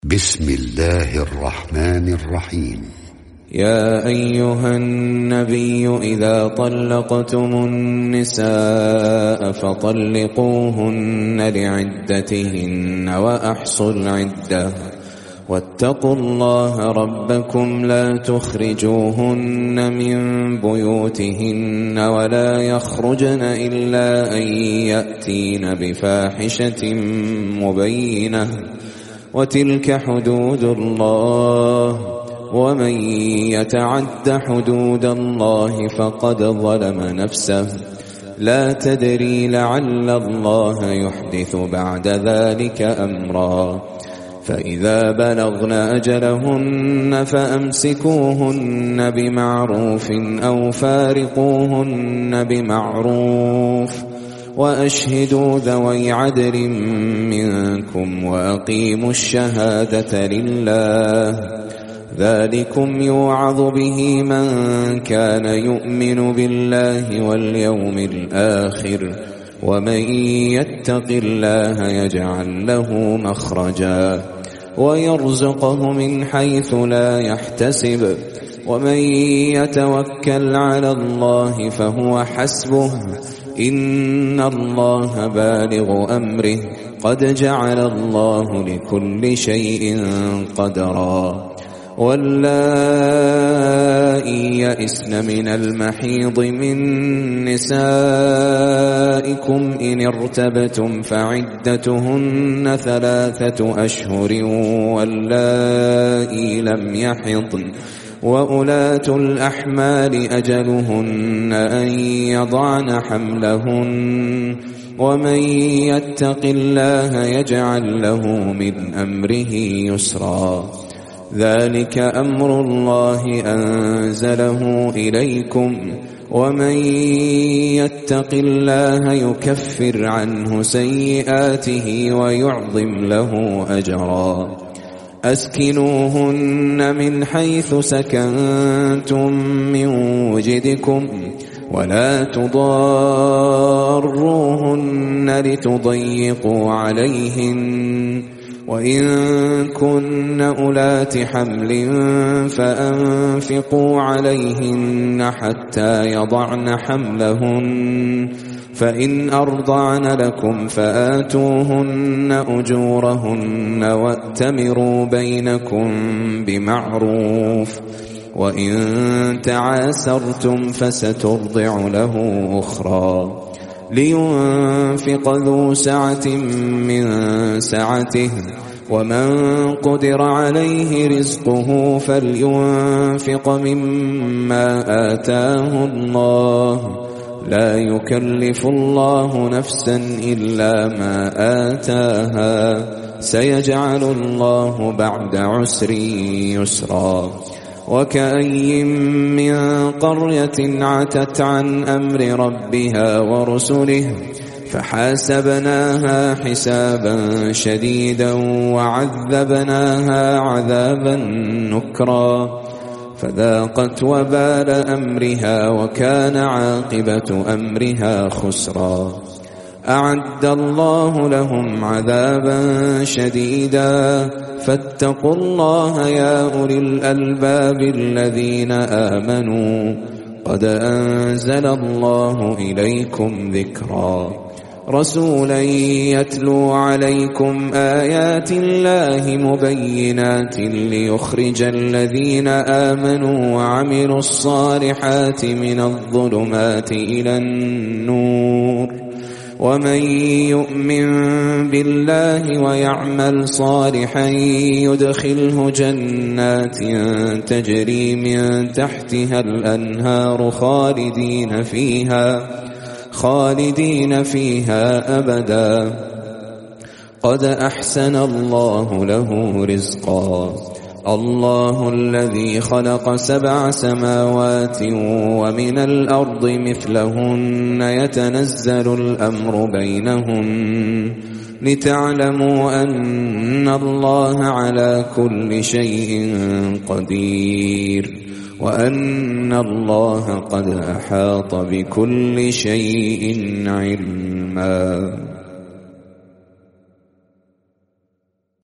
بسم الله الرحمن الرحيم. يا أيها النبي إذا طلقتم النساء فطلقوهن لعدتهن وأحصوا العدة واتقوا الله ربكم لا تخرجوهن من بيوتهن ولا يخرجن إلا أن يأتين بفاحشة مبينة وتلك حدود الله ومن يتعد حدود الله فقد ظلم نفسه لا تدري لعل الله يحدث بعد ذلك أمرا فإذا بلغن أجلهن فأمسكوهن بمعروف أو فارقوهن بمعروف وأشهدوا ذوي عدل منكم وأقيموا الشهادة لله ذلكم يوعظ به من كان يؤمن بالله واليوم الآخر ومن يتق الله يجعل له مخرجا ويرزقه من حيث لا يحتسب ومن يتوكل على الله فهو حسبه إن الله بالغ أمره قد جعل الله لكل شيء قدرا واللائي يئسن من المحيض من نسائكم إن ارتبتم فعدتهن 3 أشهر واللائي لم يحضن وأولاة الأحمال أجلهن أن يضعن حملهن ومن يتق الله يجعل له من أمره يسرا ذلك أمر الله أنزله إليكم ومن يتق الله يكفر عنه سيئاته ويعظم له أجرا أسكنوهن من حيث سكنتم من وجدكم ولا تضاروهن لتضيقوا عليهن وإن كن أولات حمل فأنفقوا عليهن حتى يضعن حملهن فإن أرضعن لكم فآتوهن أجورهن وأتمروا بينكم بمعروف وإن تعاسرتم فسترضع له أخرى لينفق ذو سعة من سعته ومن قدر عليه رزقه فلينفق مما آتاه الله لا يكلف الله نفسا إلا ما آتاها سيجعل الله بعد عسر يسرا وكأي من قرية عتت عن أمر ربها ورسله فحاسبناها حسابا شديدا وعذبناها عذابا نكرا فذاقت وبال أمرها وكان عاقبة أمرها خسرا أعد الله لهم عذابا شديدا فاتقوا الله يا أولي الألباب الذين آمنوا قد أنزل الله إليكم ذكرا رسولا يتلو عليكم آيات الله مبينات ليخرج الذين آمنوا وعملوا الصالحات من الظلمات إلى النور ومن يؤمن بالله ويعمل صالحا يدخله جنات تجري من تحتها الأنهار خالدين فيها أبدا قد أحسن الله له رزقا الله الذي خلق 7 سماوات ومن الأرض مثلهن يتنزل الأمر بينهن لتعلموا أن الله على كل شيء قدير وأن الله قد أحاط بكل شيء علما.